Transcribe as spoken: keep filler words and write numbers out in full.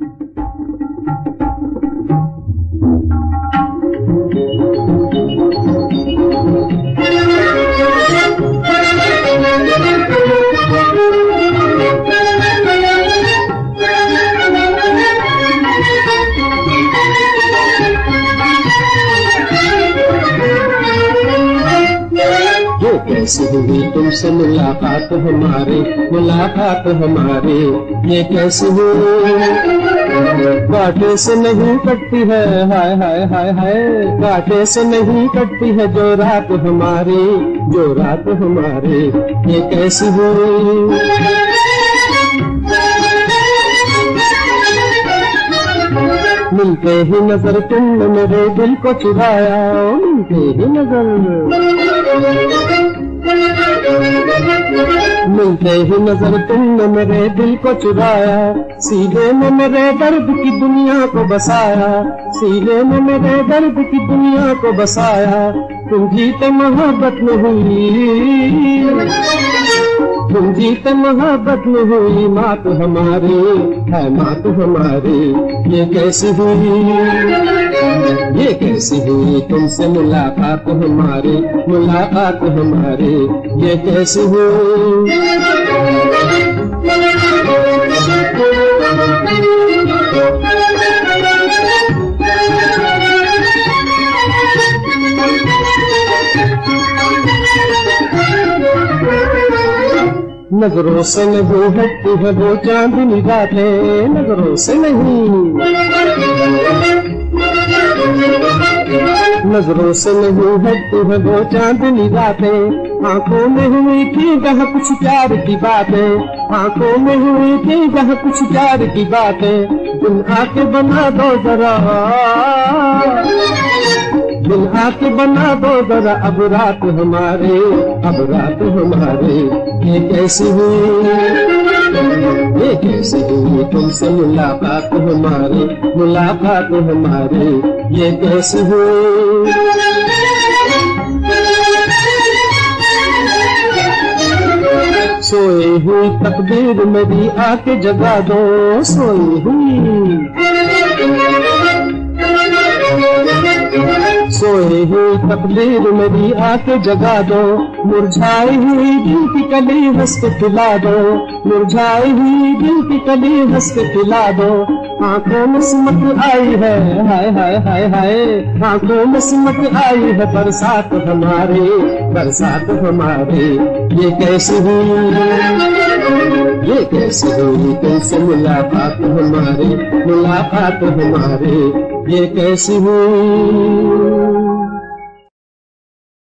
कैसी हुई तुमसे मुलाकात हमारी, मुलाकात हमारी ये कैसी हुई, कांटे से नहीं कटती है, हाय हाय हाय हाय, कांटे से नहीं कटती है जो रात हमारी, जो रात हमारी ये कैसी हुई। मिलते ही नजर तुमने मेरे दिल को चुराया, मिलते ही नजर मिलते ही नजर तुमने मेरे दिल को चुराया, सीने में मेरे दर्द की दुनिया को बसाया, सीने में मेरे दर्द की दुनिया को बसाया। तुम जीते मोहब्बत में हुई, तुम जीते मोहब्बत में हुई मात हमारी, है मात हमारी ये कैसी हुई, ये कैसी हुई तुमसे मुलाकात हमारी, मुलाकात हमारी ये कैसी हुई। नजरों से नहीं हटती है वो चांदनी रातें, नजरों से नहीं, नजरों से नहीं हटती है वो चांदनी रातें। आंखों में हुई थी जहाँ कुछ प्यार की बातें, आंखों में हुई थी जहाँ कुछ प्यार की बातें। दिल आके बना दो जरा, दिल आके बना दो जरा अब रात हमारे, अब रात हमारे ये कैसी हुई, ये कैसी हुई तुमसे मुलाकात हमारी, मुलाकात हमारी ये कैसी हुई। सोई हुई तकदीर मेरी आके जगा दो, सोई हुई, सोई हुई तकदीर मेरी आके जगा दो। मुरझाई हुई दिल की कली हंस के खिला दो, मुरझाई हुई दिल की कली हंस के खिला दो। आंखों में सिमट आई है, हाय हाय हाय हाय, आंखों में सिमट आई है बरसात हमारी, बरसात हमारी ये कैसी हुई, ये कैसी हुई तुमसे मुलाकात हमारी, मुलाकात हमारी ये कैसी हुई।